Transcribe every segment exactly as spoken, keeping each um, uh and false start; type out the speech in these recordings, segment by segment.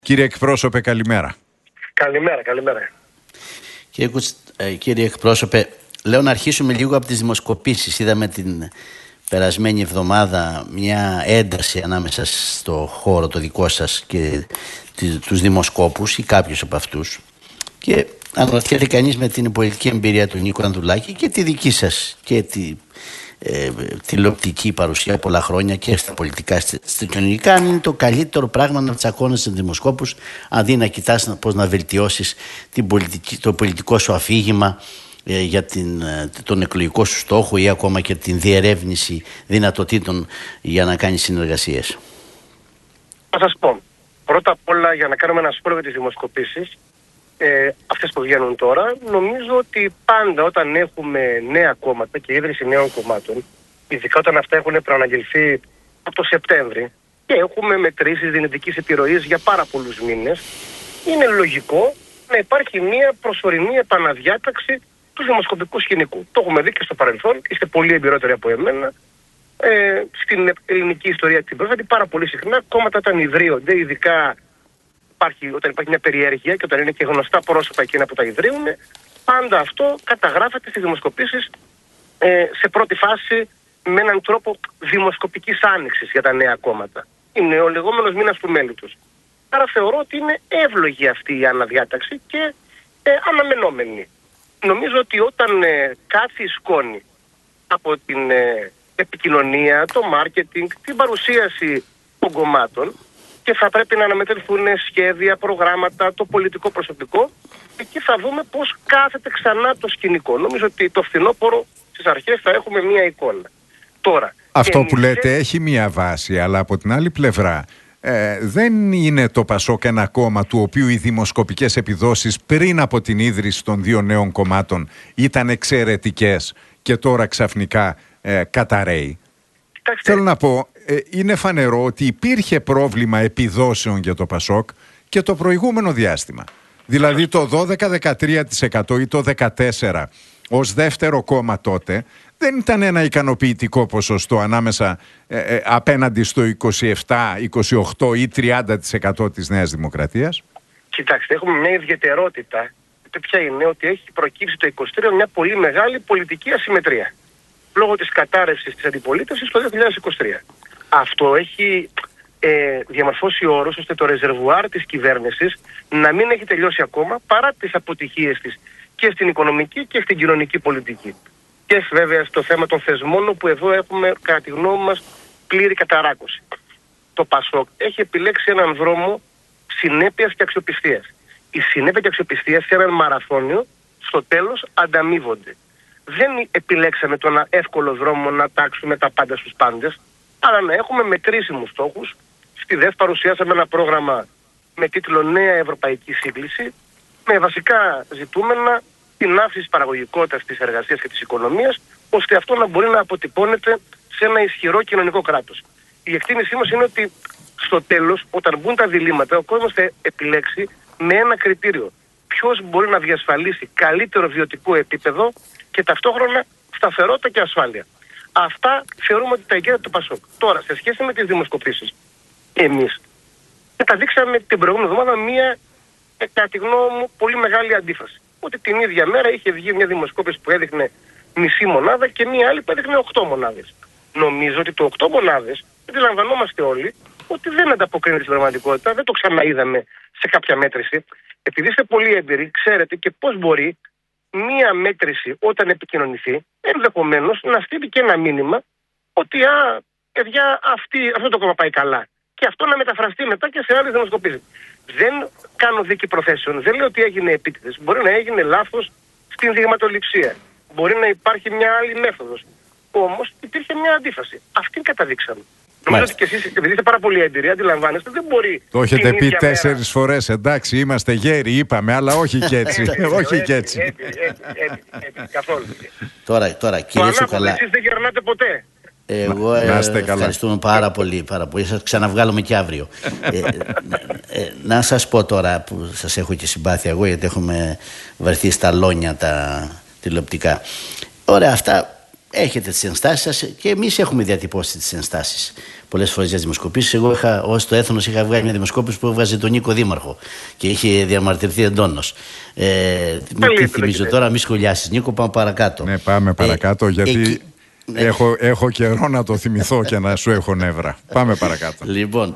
Κύριε εκπρόσωπε, καλημέρα. Καλημέρα, καλημέρα. Κύριε, ε, κύριε εκπρόσωπε, λέω να αρχίσουμε λίγο από τις δημοσκοπήσεις. Είδαμε την περασμένη εβδομάδα μια ένταση ανάμεσα στο χώρο το δικό σας και τους δημοσκόπους ή κάποιους από αυτούς. Και αναρωτιέται κανείς με την πολιτική εμπειρία του Νίκου Ανδρουλάκη και τη δική σας και τη ε, τηλεοπτική παρουσία πολλά χρόνια και στα πολιτικά, στα κοινωνικά, αν είναι το καλύτερο πράγμα να τσακώνεσαι στους δημοσκόπους αντί να κοιτάς πώς να βελτιώσεις την πολιτική, το πολιτικό σου αφήγημα ε, για την, τον εκλογικό σου στόχο ή ακόμα και την διερεύνηση δυνατοτήτων για να κάνεις συνεργασίες. Θα σας πω, πρώτα απ' όλα, για να κάνουμε ένα σχόλιο για τις δημοσκοπήσεις, Ε, αυτές που βγαίνουν τώρα, νομίζω ότι πάντα όταν έχουμε νέα κόμματα και ίδρυση νέων κομμάτων, ειδικά όταν αυτά έχουν προαναγγελθεί από το Σεπτέμβρη και έχουμε μετρήσεις δυνητικής επιρροής για πάρα πολλούς μήνες, είναι λογικό να υπάρχει μια προσωρινή επαναδιάταξη του δημοσκοπικού σκηνικού. Το έχουμε δει και στο παρελθόν, είστε πολύ εμπειρότεροι από εμένα. Ε, στην ελληνική ιστορία την πρόσφατη, πάρα πολύ συχνά κόμματα όταν ιδρύονται, ειδικά Υπάρχει, όταν υπάρχει μια περιέργεια και όταν είναι και γνωστά πρόσωπα εκείνα που τα ιδρύουν, πάντα αυτό καταγράφεται στις δημοσκοπήσεις ε, σε πρώτη φάση με έναν τρόπο δημοσκοπικής άνοιξης για τα νέα κόμματα. Είναι ο λεγόμενος μήνας του μέλητος. Άρα θεωρώ ότι είναι εύλογη αυτή η αναδιάταξη και ε, αναμενόμενη. Νομίζω ότι όταν ε, κάθει η σκόνη από την ε, επικοινωνία, το μάρκετινγκ, την παρουσίαση των κομμάτων, και θα πρέπει να αναμετρηθούν σχέδια, προγράμματα, το πολιτικό προσωπικό. Εκεί θα δούμε πώς κάθεται ξανά το σκηνικό. Νομίζω ότι το φθινόπωρο στις αρχές θα έχουμε μία εικόνα. Τώρα, αυτό εμείς... που λέτε έχει μία βάση, αλλά από την άλλη πλευρά ε, δεν είναι το Πασόκ ένα κόμμα του οποίου οι δημοσκοπικές επιδόσεις πριν από την ίδρυση των δύο νέων κομμάτων ήταν εξαιρετικές και τώρα ξαφνικά ε, καταραίει. Κοιτάξτε. Θέλω να πω, ε, είναι φανερό ότι υπήρχε πρόβλημα επιδόσεων για το Πασόκ και το προηγούμενο διάστημα. Δηλαδή το δώδεκα με δεκατρία τοις εκατό ή το δεκατέσσερα τοις εκατό ως δεύτερο κόμμα τότε δεν ήταν ένα ικανοποιητικό ποσοστό ανάμεσα ε, ε, απέναντι στο είκοσι επτά, είκοσι οκτώ ή τριάντα τοις εκατό της Νέας Δημοκρατίας. Κοιτάξτε, έχουμε μια ιδιαιτερότητα. Ποια είναι ότι έχει προκύψει το είκοσι τρία μια πολύ μεγάλη πολιτική ασυμμετρία. Λόγω της κατάρρευσης της αντιπολίτευσης το δύο χιλιάδες είκοσι τρία. Αυτό έχει ε, διαμορφώσει όρους ώστε το ρεζερβουάρ της κυβέρνησης να μην έχει τελειώσει ακόμα παρά τις αποτυχίες της και στην οικονομική και στην κοινωνική πολιτική. Και βέβαια στο θέμα των θεσμών, όπου εδώ έχουμε κατά τη γνώμη μας πλήρη καταράκωση. Το Πασόκ έχει επιλέξει έναν δρόμο συνέπειας και αξιοπιστίας. Η συνέπεια και αξιοπιστία σε έναν μαραθώνιο στο τέλος ανταμείβονται. Δεν επιλέξαμε τον εύκολο δρόμο να τάξουμε τα πάντα στους πάντες, αλλά να έχουμε μετρήσιμους στόχους. Στη ΔΕΘ παρουσιάσαμε ένα πρόγραμμα με τίτλο Νέα Ευρωπαϊκή Σύγκληση, με βασικά ζητούμενα την αύξηση της παραγωγικότητας της εργασίας και της οικονομίας, ώστε αυτό να μπορεί να αποτυπώνεται σε ένα ισχυρό κοινωνικό κράτος. Η εκτίμησή μας είναι ότι στο τέλος, όταν μπουν τα διλήμματα, ο κόσμος θα επιλέξει με ένα κριτήριο. Ποιος μπορεί να διασφαλίσει καλύτερο βιωτικό επίπεδο και ταυτόχρονα σταθερότητα και ασφάλεια. Αυτά θεωρούμε ότι τα εγκαίρεται το Πασόκ. Τώρα, σε σχέση με τις δημοσκοπήσεις, εμείς καταδείξαμε την προηγούμενη εβδομάδα μία, κατά τη γνώμη μου, πολύ μεγάλη αντίφαση. Ότι την ίδια μέρα είχε βγει μια δημοσκόπηση που έδειχνε μισή μονάδα και μία άλλη που έδειχνε οκτώ μονάδες. Νομίζω ότι το οκτώ μονάδες, αντιλαμβανόμαστε όλοι, ότι δεν ανταποκρίνεται στην πραγματικότητα, δεν το ξαναείδαμε σε κάποια μέτρηση. Επειδή είστε πολύ έμπειροι, ξέρετε και πώς μπορεί μία μέτρηση όταν επικοινωνηθεί ενδεχομένως να στείλει και ένα μήνυμα ότι α, παιδιά, αυτή, αυτό το κόμμα πάει καλά. Και αυτό να μεταφραστεί μετά και σε άλλες δημοσκοπήσεις. Δεν κάνω δίκη προθέσεων, δεν λέω ότι έγινε επίτηδες. Μπορεί να έγινε λάθος στην δειγματοληψία. Μπορεί να υπάρχει μια άλλη μέθοδος. Όμως υπήρχε μια αντίφαση. Αυτή καταδείξαμε. Νομίζω ότι και εσείς, επειδή είστε πάρα πολύ έμπειροι, αντιλαμβάνεστε, δεν μπορεί. Το έχετε πει τέσσερις φορές, εντάξει, είμαστε γέροι, είπαμε, αλλά όχι και έτσι. Όχι και έτσι. Καθόλου. Τώρα, τώρα κύριε Τσουκαλά. Εσείς δεν γερνάτε ποτέ. Εγώ ε, ευχαριστούμε πάρα πολύ, πάρα πολύ. Σας ξαναβγάλουμε και αύριο. ε, ε, να σας πω τώρα που σας έχω και συμπάθεια εγώ, γιατί έχουμε βρεθεί στα λόνια τα τηλεοπτικά. Ωραία, αυτά έχετε τις ενστάσεις σας και εμείς έχουμε διατυπώσει τις ενστάσεις πολλές φορές για τις δημοσκοπήσεις. Εγώ είχα, ως το Έθνος είχα βγάλει μια δημοσκόπηση που έβγαζε τον Νίκο Δήμαρχο και είχε διαμαρτυρηθεί εντόνως. Ε, τι θυμίζω τώρα, μη σχολιάσεις Νίκο, πάμε παρακάτω. Ναι, πάμε παρακάτω, ε, γιατί εκεί, έχω, έχω καιρό να το θυμηθώ και να σου έχω νεύρα. Πάμε παρακάτω. Λοιπόν,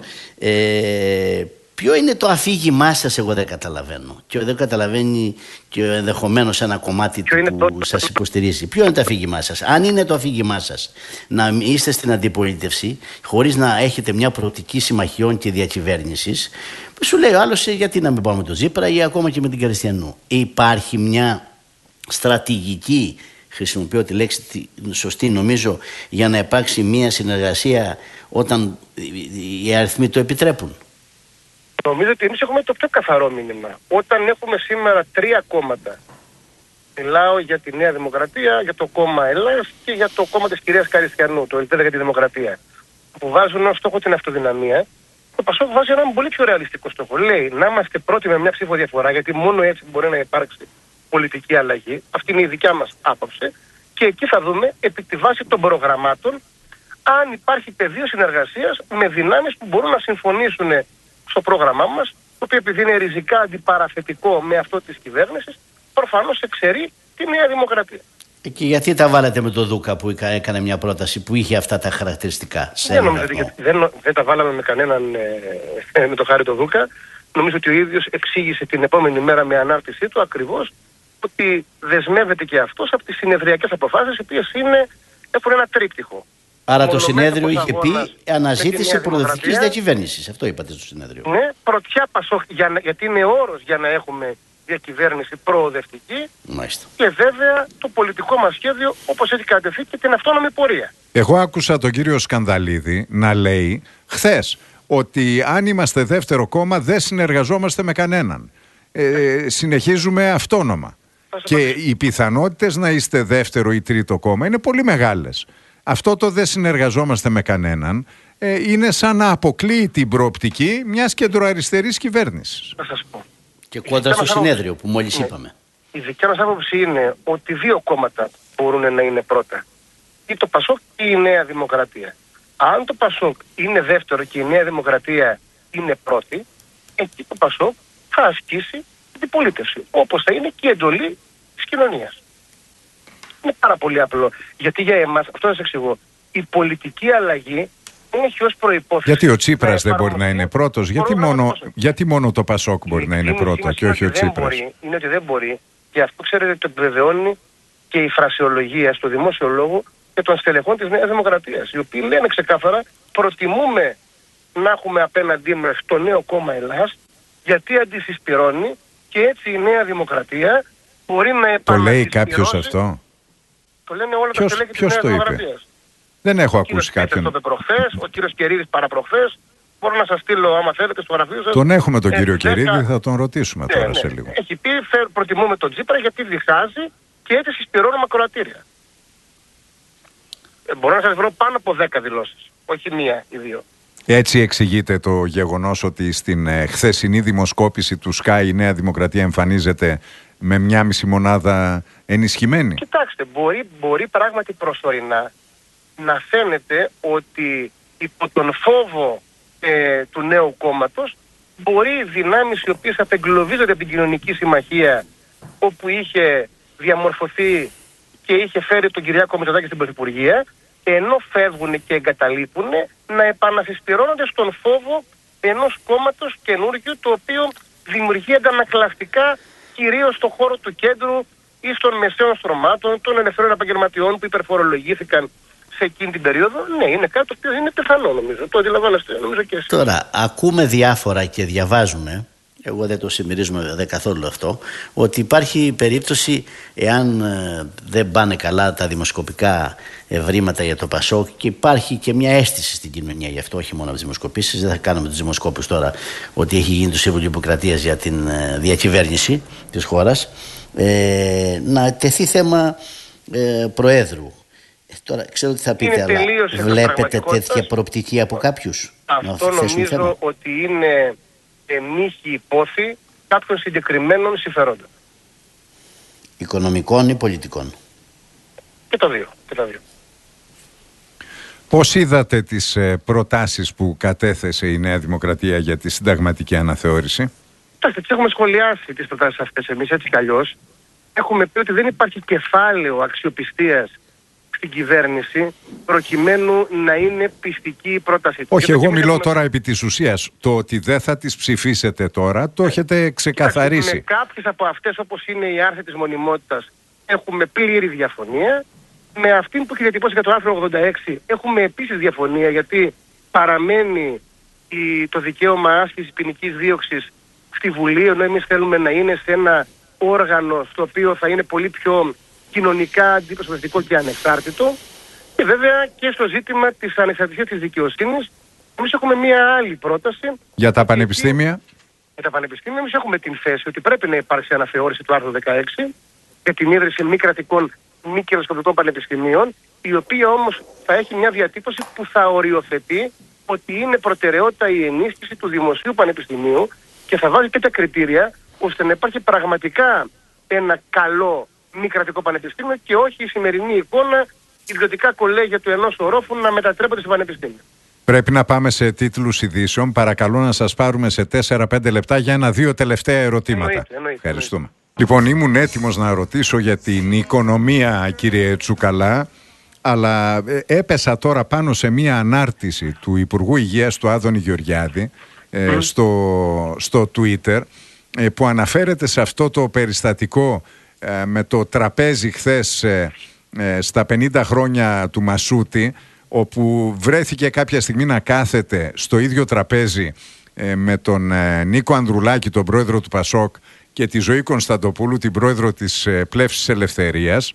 ε, ποιο είναι το αφήγημά σας, εγώ δεν καταλαβαίνω. Και δεν καταλαβαίνει και ενδεχομένως ένα κομμάτι του που το... σας υποστηρίζει. Ποιο είναι το αφήγημά σας? Αν είναι το αφήγημά σας να είστε στην αντιπολίτευση χωρίς να έχετε μια προοπτική συμμαχιών και διακυβέρνησης, σου λέει ο άλλος, γιατί να μην πάμε με τον Τσίπρα ή ακόμα και με την Κριστιανού. Υπάρχει μια στρατηγική, χρησιμοποιώ τη λέξη σωστή νομίζω, για να υπάρξει μια συνεργασία όταν οι αριθμοί το επιτρέπουν? Νομίζω ότι εμείς έχουμε το πιο καθαρό μήνυμα. Όταν έχουμε σήμερα τρία κόμματα, μιλάω για τη Νέα Δημοκρατία, για το κόμμα Ελλάς και για το κόμμα της κυρίας Καριστιανού, το Ελπίδα για τη Δημοκρατία, που βάζουν ως στόχο την αυτοδυναμία, το ΠΑΣΟΚ βάζει έναν πολύ πιο ρεαλιστικό στόχο. Λέει να είμαστε πρώτοι με μια ψήφο διαφορά, γιατί μόνο έτσι μπορεί να υπάρξει πολιτική αλλαγή. Αυτή είναι η δικιά μας άποψη. Και εκεί θα δούμε, επί τη βάση των προγραμμάτων, αν υπάρχει πεδίο συνεργασίας με δυνάμεις που μπορούν να συμφωνήσουν στο πρόγραμμά μας, το οποίο επειδή είναι ριζικά αντιπαραθετικό με αυτό της κυβέρνησης, προφανώς εξαιρεί τη Νέα Δημοκρατία. Και γιατί τα βάλατε με τον Δούκα που έκανε μια πρόταση που είχε αυτά τα χαρακτηριστικά? Δεν νομίζω ότι δεν, δεν τα βάλαμε με κανέναν, ε, με το χάρη τον Δούκα. Νομίζω ότι ο ίδιος εξήγησε την επόμενη μέρα με ανάρτησή του ακριβώς ότι δεσμεύεται και αυτός από τις συνεδριακές αποφάσεις, οι οποίες είναι, έχουν ένα τρίπτυχο. Άρα το συνέδριο είχε πει αναζήτηση προοδευτικής διακυβέρνησης. Αυτό είπατε στο συνέδριο. Ναι, πρωτιά Πασόκ, για, γιατί είναι όρος για να έχουμε διακυβέρνηση προοδευτική. Μάλιστα. Και βέβαια το πολιτικό μας σχέδιο όπως έχει κατευθεί και την αυτόνομη πορεία. Εγώ άκουσα τον κύριο Σκανδαλίδη να λέει χθες ότι αν είμαστε δεύτερο κόμμα δεν συνεργαζόμαστε με κανέναν. Ε, συνεχίζουμε αυτόνομα. Και οι πιθανότητες να είστε δεύτερο ή τρίτο κόμμα είναι πολύ μεγάλες. Αυτό το δεν συνεργαζόμαστε με κανέναν ε, είναι σαν να αποκλείει την προοπτική μιας κεντροαριστερής κυβέρνησης. Θα σας πω. Και κόντρα στο συνέδριο άποψη, που μόλις ναι, είπαμε. Η δικιά μας άποψη είναι ότι δύο κόμματα μπορούν να είναι πρώτα. Ή το ΠΑΣΟΚ ή η Νέα Δημοκρατία. Αν το ΠΑΣΟΚ είναι δεύτερο και η Νέα Δημοκρατία είναι πρώτη, εκεί το ΠΑΣΟΚ θα ασκήσει την πολίτευση. Όπως θα είναι και η εντολή της κοινωνίας. Είναι πάρα πολύ απλό. Γιατί για εμάς, αυτό θα σας εξηγώ, η πολιτική αλλαγή έχει ως προϋπόθεση. Γιατί ο Τσίπρας δεν μπορεί να είναι πρώτος, γιατί μόνο, γιατί μόνο το ΠΑΣΟΚ μπορεί να είναι πρώτο και όχι ο Τσίπρας? Μπορεί, είναι ότι δεν μπορεί, και αυτό ξέρετε το επιβεβαιώνει και η φρασιολογία στο δημόσιο λόγο και των στελεχών της Νέας Δημοκρατίας, οι οποίοι λένε ξεκάθαρα προτιμούμε να έχουμε απέναντί μας το νέο κόμμα Ελλάς, γιατί αντισυσπυρώνει και έτσι η Νέα Δημοκρατία μπορεί να επανασυσπυρώσει. Το λέει κάποιος αυτό? Το λένε όλα ποιος, τα στελέχη της Νέας Δημοκρατίας. Δεν έχω ακούσει κάποιον. Ο κύριος προχθές, ο κύριος Κερίδης παραπροχθές. Μπορώ να σας στείλω άμα θέλετε στο γραφείο σας. Τον έχουμε τον κύριο Κερίδη, θα τον ρωτήσουμε τώρα ναι, σε λίγο. Έχει πει προτιμούμε τον Τσίπρα γιατί διχάζει και έτσι συσπυρώνουμε ακροατήρια. Ε, μπορώ να σας βρω πάνω από δέκα δηλώσεις. Όχι μία ή δύο. Έτσι εξηγείται το γεγονός ότι στην ε, χθεσινή δημοσκόπηση του Sky η Νέα Δημοκρατία εμφανίζεται με μια μισή μονάδα ενισχυμένη? Κοιτάξτε, μπορεί, μπορεί πράγματι προσωρινά να φαίνεται ότι υπό τον φόβο ε, του νέου κόμματος μπορεί οι δυνάμεις οι οποίες απεγκλωβίζονται από την κοινωνική συμμαχία, όπου είχε διαμορφωθεί και είχε φέρει τον Κυριάκο Μητσοτάκη στην Πρωθυπουργία, ενώ φεύγουν και εγκαταλείπουν, να επανασυσπυρώνονται στον φόβο ενός κόμματος καινούργιου, το οποίο δημιουργεί αντανακλαστικά κυρίως στον χώρο του κέντρου ή των μεσαίων στρωμάτων, των ελευθερών επαγγελματιών που υπερφορολογήθηκαν σε εκείνη την περίοδο. Ναι, είναι κάτι το οποίο είναι πιθανό νομίζω. Το αντιλαμβάνεστε νομίζω και εσείς. Τώρα, ακούμε διάφορα και διαβάζουμε, εγώ δεν το συμμερίζομαι δε καθόλου αυτό, ότι υπάρχει περίπτωση, εάν ε, δεν πάνε καλά τα δημοσκοπικά ευρήματα για το ΠΑΣΟΚ, και υπάρχει και μια αίσθηση στην κοινωνία γι' αυτό, όχι μόνο από τις δημοσκοπήσεις, δεν θα κάνουμε τους δημοσκόπους τώρα ότι έχει γίνει το Σύμβουλο Ιπποκρατίας για την ε, διακυβέρνηση της χώρας, ε, να τεθεί θέμα ε, Προέδρου. Ε, τώρα ξέρω τι θα πείτε, αλλά βλέπετε τέτοια προοπτική από κάποιους? Αυτό νομίζω θέμα. Ότι είναι ε, μύχη υπόθη κάποιων συγκεκριμένων συμφερόντων. Οικονομικών ή πολιτικών? Και τα δύο. Και τα δύο. Πώς είδατε τις ε, προτάσεις που κατέθεσε η Νέα Δημοκρατία για τη συνταγματική αναθεώρηση? Κοιτάξτε, τις έχουμε σχολιάσει τις προτάσεις αυτές εμείς έτσι κι αλλιώς. Έχουμε πει ότι δεν υπάρχει κεφάλαιο αξιοπιστίας στην κυβέρνηση προκειμένου να είναι πιστική η πρόταση του. Όχι, εγώ μιλώ τώρα επί της ουσίας. Το ότι δεν θα τις ψηφίσετε τώρα το έχετε ξεκαθαρίσει. Με κάποιες από αυτές, όπως είναι η άρση της μονιμότητας, έχουμε πλήρη διαφωνία. Με αυτήν που έχει διατυπώσει για το άρθρο ογδόντα έξι έχουμε επίσης διαφωνία, γιατί παραμένει η, το δικαίωμα άσκησης ποινικής δίωξης στη Βουλή, ενώ εμείς θέλουμε να είναι σε ένα όργανο στο οποίο θα είναι πολύ πιο κοινωνικά αντιπροσωπευτικό και ανεξάρτητο. Και βέβαια και στο ζήτημα της ανεξαρτησίας της δικαιοσύνης, εμείς έχουμε μία άλλη πρόταση. Για τα πανεπιστήμια. Για τα πανεπιστήμια, εμείς έχουμε την θέση ότι πρέπει να υπάρξει αναθεώρηση του άρθρου δεκαέξι για την ίδρυση μη κρατικών, μη κερδοσκοπικών πανεπιστημίων, η οποία όμως θα έχει μια διατύπωση που θα οριοθετεί ότι είναι προτεραιότητα η ενίσχυση του δημοσίου πανεπιστημίου και θα βάζει και τα κριτήρια ώστε να υπάρχει πραγματικά ένα καλό μη κρατικό πανεπιστήμιο και όχι η σημερινή εικόνα ιδιωτικά κολέγια του ενός ορόφου να μετατρέπονται σε πανεπιστήμια. Πρέπει να πάμε σε τίτλους ειδήσεων. Παρακαλώ να σας πάρουμε σε τέσσερα πέντε λεπτά για ένα-δύο τελευταία ερωτήματα. Εννοείται, εννοείται, Ευχαριστούμε. εννοείται. Λοιπόν, ήμουν έτοιμος να ρωτήσω για την οικονομία, κύριε Τσουκαλά, αλλά έπεσα τώρα πάνω σε μία ανάρτηση του Υπουργού Υγείας του Άδωνη Γεωργιάδη ε, mm. στο, στο Twitter, ε, που αναφέρεται σε αυτό το περιστατικό ε, με το τραπέζι χθες ε, ε, στα πενήντα χρόνια του Μασούτη, όπου βρέθηκε κάποια στιγμή να κάθεται στο ίδιο τραπέζι ε, με τον ε, Νίκο Ανδρουλάκη, τον πρόεδρο του Πασόκ, και τη Ζωή Κωνσταντοπούλου, την πρόεδρο της ε, Πλεύσης Ελευθερίας,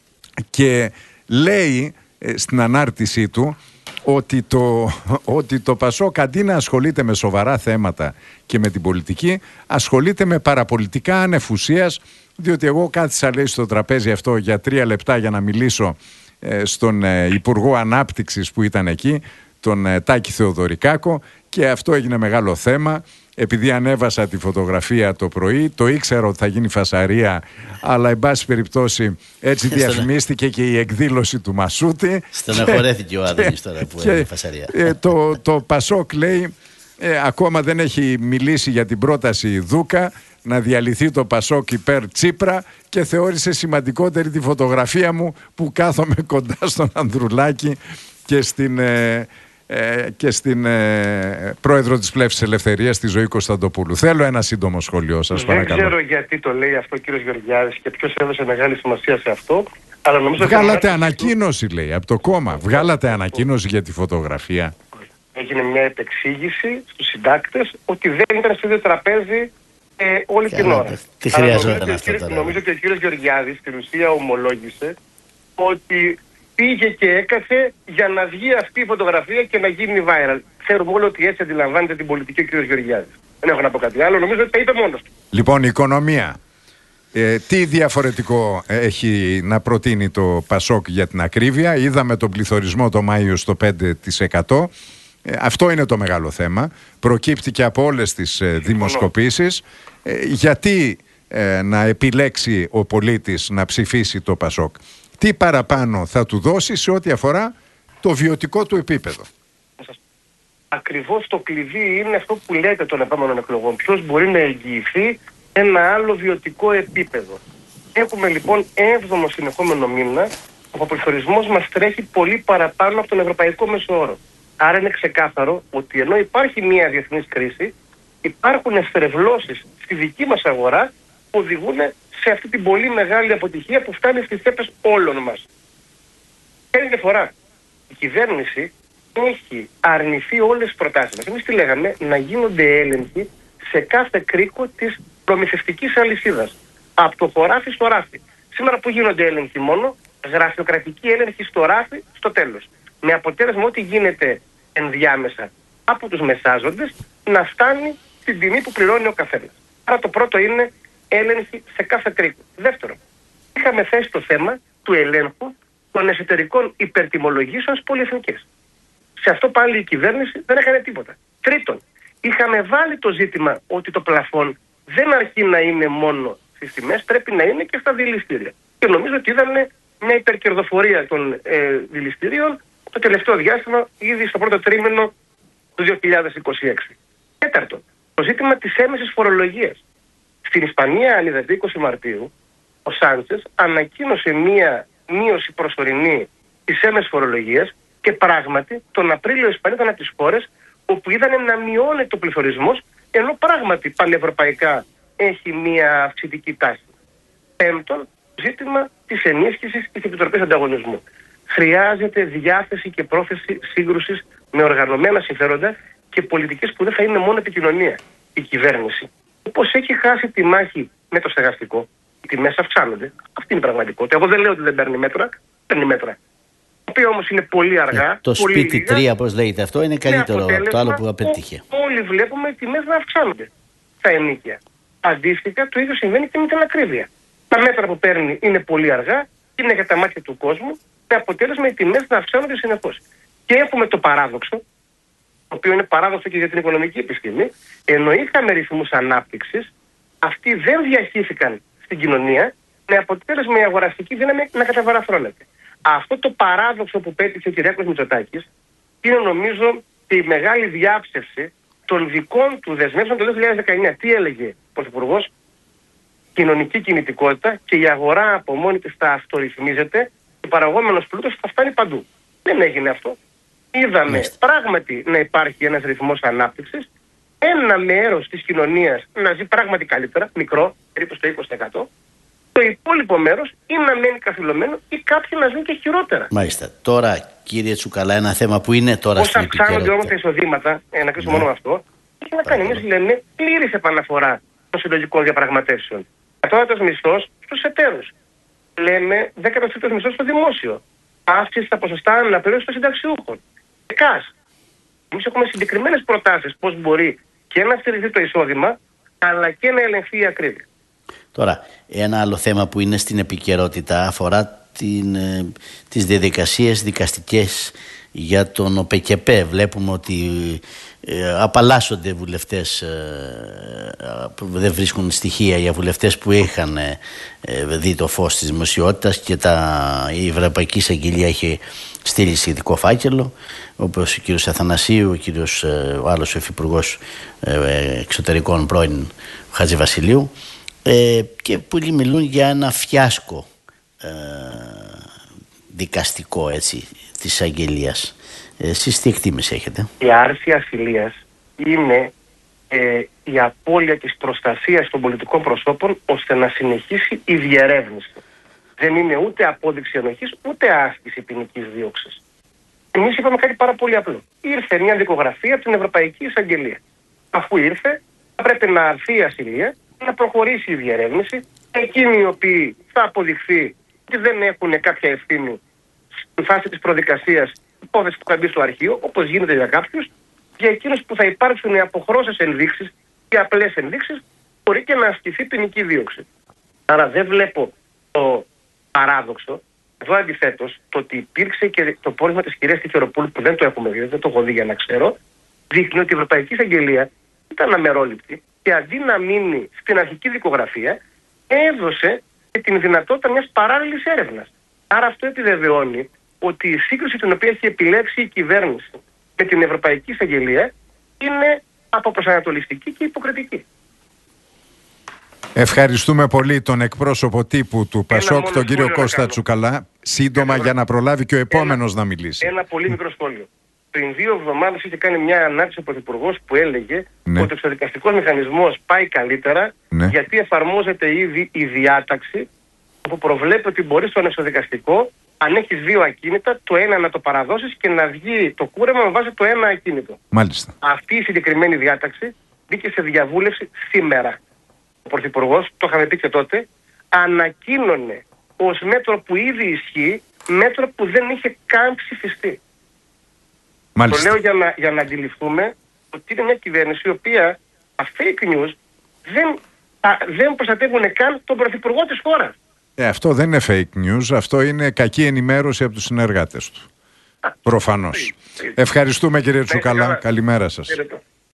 και λέει ε, στην ανάρτησή του ότι το, ότι το Πασόκ, αντί να ασχολείται με σοβαρά θέματα και με την πολιτική, ασχολείται με παραπολιτικά ανεφουσίας, διότι εγώ κάθισα, λέει, στο τραπέζι αυτό για τρία λεπτά για να μιλήσω ε, στον ε, Υπουργό Ανάπτυξης που ήταν εκεί, τον ε, Τάκη Θεοδωρικάκο, και αυτό έγινε μεγάλο θέμα. Επειδή ανέβασα τη φωτογραφία το πρωί, το ήξερα ότι θα γίνει φασαρία, αλλά εν πάση περιπτώσει έτσι διαφημίστηκε και η εκδήλωση του Μασούτη. Στεναχωρέθηκε ο Άδωνης τώρα που έγινε φασαρία. Ε, το, το Πασόκ, λέει, ε, ακόμα δεν έχει μιλήσει για την πρόταση Δούκα να διαλυθεί το Πασόκ υπέρ Τσίπρα, και θεώρησε σημαντικότερη τη φωτογραφία μου που κάθομαι κοντά στον Ανδρουλάκη και στην... Ε, Ε, και στην ε, πρόεδρο της Πλεύσης Ελευθερίας, τη Ζωή Κωνσταντοπούλου. Θέλω ένα σύντομο σχόλιο σας, παρακαλώ. Δεν ξέρω γιατί το λέει αυτό ο κύριος Γεωργιάδης και ποιος έδωσε μεγάλη σημασία σε αυτό. Αλλά νομίζω Βγάλατε ότι ανακοίνωση, του... λέει, από το κόμμα. Βγάλατε ανακοίνωση για τη φωτογραφία. Έγινε μια επεξήγηση στους συντάκτες ότι δεν ήταν στο ίδιο τραπέζι ε, όλη την ώρα. Τι χρειαζόταν αυτό τώρα? Νομίζω ότι ο κύριος Γεωργιάδης στην ουσία ομολόγησε ότι πήγε και έκαθε για να βγει αυτή η φωτογραφία και να γίνει viral. Ξέρουμε όλοι ότι έτσι αντιλαμβάνεται την πολιτική ο κ. Γεωργιάδης. Δεν έχω να πω κάτι άλλο, νομίζω ότι τα είπε μόνος του. Λοιπόν, η οικονομία. Ε, τι διαφορετικό έχει να προτείνει το Πασόκ για την ακρίβεια? Είδαμε τον πληθωρισμό το Μάιο στο πέντε τοις εκατό. Ε, αυτό είναι το μεγάλο θέμα. Προκύπτει και από όλες τις ε, δημοσκοπήσεις. Ε, γιατί ε, να επιλέξει ο πολίτης να ψηφίσει το Πασόκ? Τι παραπάνω θα του δώσει σε ό,τι αφορά το βιωτικό του επίπεδο? Ακριβώς το κλειδί είναι αυτό που λέτε των επόμενων εκλογών. Ποιος μπορεί να εγγυηθεί ένα άλλο βιωτικό επίπεδο. Έχουμε λοιπόν έβδομο συνεχόμενο μήνα όπου ο πληθωρισμός μας τρέχει πολύ παραπάνω από τον ευρωπαϊκό μέσο όρο. Άρα είναι ξεκάθαρο ότι ενώ υπάρχει μια διεθνής κρίση, υπάρχουν εστρεβλώσεις στη δική μας αγορά που οδηγούν σε αυτή την πολύ μεγάλη αποτυχία που φτάνει στις τσέπες όλων μας. Ποια είναι η διαφορά? Η κυβέρνηση έχει αρνηθεί όλες τις προτάσεις μας. Εμείς τι λέγαμε? Να γίνονται έλεγχοι σε κάθε κρίκο της προμηθευτικής αλυσίδας. Από το χωράφι στο ράφι. Σήμερα που γίνονται έλεγχοι μόνο? Γραφειοκρατική έλεγχη στο ράφι στο τέλος. Με αποτέλεσμα ότι γίνεται ενδιάμεσα από τους μεσάζοντες να φτάνει στην τιμή που πληρώνει ο καθένας. Άρα το πρώτο είναι έλεγχη σε κάθε κρίκο. Δεύτερον, είχαμε θέσει το θέμα του ελέγχου των εσωτερικών υπερτιμολογήσεων στις πολυεθνικές. Σε αυτό πάλι η κυβέρνηση δεν έκανε τίποτα. Τρίτον, είχαμε βάλει το ζήτημα ότι το πλαφόν δεν αρκεί να είναι μόνο στις τιμές, πρέπει να είναι και στα δηληστήρια. Και νομίζω ότι είδαμε μια υπερκερδοφορία των ε, δηληστηρίων, το τελευταίο διάστημα, ήδη στο πρώτο τρίμηνο του δύο χιλιάδες είκοσι έξι. Τέταρτον, το ζήτημα της έμεσης φορολογίας. Στην Ισπανία, αν είδατε, είκοσι Μαρτίου, ο Σάντσες ανακοίνωσε μία μείωση προσωρινή της έμεσης φορολογίας και πράγματι τον Απρίλιο η Ισπανία ήταν από τις χώρες όπου είδανε να μειώνεται ο πληθωρισμός, ενώ πράγματι πανευρωπαϊκά έχει μία αυξητική τάση. Πέμπτον, ζήτημα της ενίσχυσης της Επιτροπής Ανταγωνισμού. Χρειάζεται διάθεση και πρόθεση σύγκρουσης με οργανωμένα συμφέροντα και πολιτικές που δεν θα είναι μόνο επικοινωνία. Η κυβέρνηση, όπως έχει χάσει τη μάχη με το στεγαστικό, οι τιμές αυξάνονται. Αυτή είναι η πραγματικότητα. Εγώ δεν λέω ότι δεν παίρνει μέτρα, παίρνει μέτρα. Το οποίο όμως είναι πολύ αργά. Ε, το πολύ σπίτι λίγα, τρία, όπως λέγεται αυτό, είναι καλύτερο από το άλλο που απέτυχε. Όλοι βλέπουμε οι τιμές να αυξάνονται στα ενοίκια. Αντίστοιχα, το ίδιο συμβαίνει και με την ακρίβεια. Τα μέτρα που παίρνει είναι πολύ αργά, είναι για τα μάτια του κόσμου, με αποτέλεσμα οι τιμές να αυξάνονται συνεχώς. Και έχουμε το παράδοξο, το οποίο είναι παράδοξο και για την οικονομική επιστήμη, ενώ είχαμε ρυθμούς ανάπτυξης, αυτοί δεν διαχύθηκαν στην κοινωνία, με αποτέλεσμα η αγοραστική δύναμη να καταβαραθρώνεται. Αυτό το παράδοξο που πέτυχε ο Κυριάκος Μητσοτάκης είναι, νομίζω, η μεγάλη διάψευση των δικών του δεσμεύσεων το δύο χιλιάδες δεκαεννιά. Τι έλεγε ο Πρωθυπουργός? Κοινωνική κινητικότητα και η αγορά από μόνη της θα αυτορυθμίζεται και ο παραγόμενος πλούτος θα φτάνει παντού. Δεν έγινε αυτό. Είδαμε Μάλιστα. πράγματι να υπάρχει ένας ρυθμός ανάπτυξης, ένα μέρος της κοινωνίας να ζει πράγματι καλύτερα, μικρό, περίπου στο είκοσι τοις εκατό, το υπόλοιπο μέρος ή να μένει καθυλωμένο ή κάποιοι να ζουν και χειρότερα. Μάλιστα. Τώρα, κύριε Τσουκαλά, ένα θέμα που είναι τώρα στην επικαιρότητα. Πώς αυξάνονται όμως τα εισοδήματα, ε, να κλείσω ναι. μόνο αυτό, έχει να κάνει, εμείς λέμε, πλήρης επαναφορά των συλλογικών διαπραγματεύσεων. Κατώτατος μισθός στους εταίρους. Λέμε δέκατος τρίτος μισθός στο δημόσιο. Αύξηση στα ποσοστά αναπλήρωσης των συνταξιούχων. Εκάς. Εμείς έχουμε συγκεκριμένες προτάσεις πώς μπορεί και να στηριχθεί το εισόδημα, αλλά και να ελεγχθεί η ακρίβεια. Τώρα, ένα άλλο θέμα που είναι στην επικαιρότητα αφορά την, ε, τις διαδικασίες δικαστικές για τον ΟΠΕΚΕΠΕ. Βλέπουμε ότι ε, απαλλάσσονται βουλευτές, ε, που δεν βρίσκουν στοιχεία για βουλευτές που είχαν ε, δει το φως της δημοσιότητας και τα, η Ευρωπαϊκή Εισαγγελία έχει στείλει ειδικό φάκελο, όπως ο κύριος Αθανασίου, ο, κύριος, ε, ο άλλος υφυπουργός ε, εξωτερικών πρώην Χατζηβασιλείου, ε, και πολλοί μιλούν για ένα φιάσκο ε, δικαστικό, έτσι, της αγγελίας. Εσείς τι εκτίμηση έχετε? Η άρση ασυλίας είναι ε, η απώλεια της προστασίας των πολιτικών προσώπων ώστε να συνεχίσει η διερεύνηση. Δεν είναι ούτε απόδειξη ενοχής ούτε άσκηση ποινικής δίωξης. Εμείς είπαμε κάτι πάρα πολύ απλό. Ήρθε μια δικογραφία από την Ευρωπαϊκή Εισαγγελία. Αφού ήρθε, θα πρέπει να αρθεί η ασυλία, να προχωρήσει η διερεύνηση. Εκείνοι οι οποίοι θα αποδειχθεί ότι δεν έχουν κάποια ευθύνη στη φάση της προδικασίας, υπόθεση που θα μπει στο αρχείο, όπως γίνεται για κάποιους, για εκείνους που θα υπάρξουν οι αποχρώσεις ενδείξεις ή απλές ενδείξεις, μπορεί και να ασκηθεί ποινική δίωξη. Άρα δεν βλέπω το παράδοξο. Εδώ αντιθέτως, το ότι υπήρξε και το πόρισμα της κυρίας Τικεροπούλου, που δεν το έχουμε δει, δεν το έχω δει για να ξέρω, δείχνει ότι η Ευρωπαϊκή Εισαγγελία ήταν αμερόληπτη και αντί να μείνει στην αρχική δικογραφία, έδωσε και την δυνατότητα μιας παράλληλης έρευνας. Άρα αυτό επιβεβαιώνει ότι η σύγκρουση την οποία έχει επιλέξει η κυβέρνηση με την Ευρωπαϊκή Εισαγγελία είναι αποπροσανατολιστική και υποκριτική. Ευχαριστούμε πολύ τον εκπρόσωπο τύπου του ΠΑΣΟΚ, τον κύριο Κώστα Τσουκαλά. Σύντομα ένα, για να προλάβει και ο επόμενος να μιλήσει. Ένα πολύ μικρό σχόλιο. Πριν δύο εβδομάδες είχε κάνει μια ανάρτηση ο Πρωθυπουργός που έλεγε ναι. ότι ο εξοδικαστικός μηχανισμός πάει καλύτερα ναι. γιατί εφαρμόζεται ήδη η διάταξη που προβλέπει ότι μπορεί στον εξοδικαστικό, αν έχεις δύο ακίνητα, το ένα να το παραδώσεις και να βγει το κούρεμα με βάση το ένα ακίνητο. Μάλιστα. Αυτή η συγκεκριμένη διάταξη μπήκε σε διαβούλευση σήμερα. Ο Πρωθυπουργός, το είχαμε πει και τότε, ανακοίνωνε ως μέτρο που ήδη ισχύει, μέτρο που δεν είχε καν ψηφιστεί. Μάλιστα. Το λέω για να, για να αντιληφθούμε ότι είναι μια κυβέρνηση η οποία τα fake news δεν, α, δεν προστατεύουν καν τον Πρωθυπουργό της χώρας. Ε, αυτό δεν είναι fake news, αυτό είναι κακή ενημέρωση από τους συνεργάτες του. Α, Προφανώς. Ευχαριστούμε κύριε Τσουκαλά, καλημέρα σας.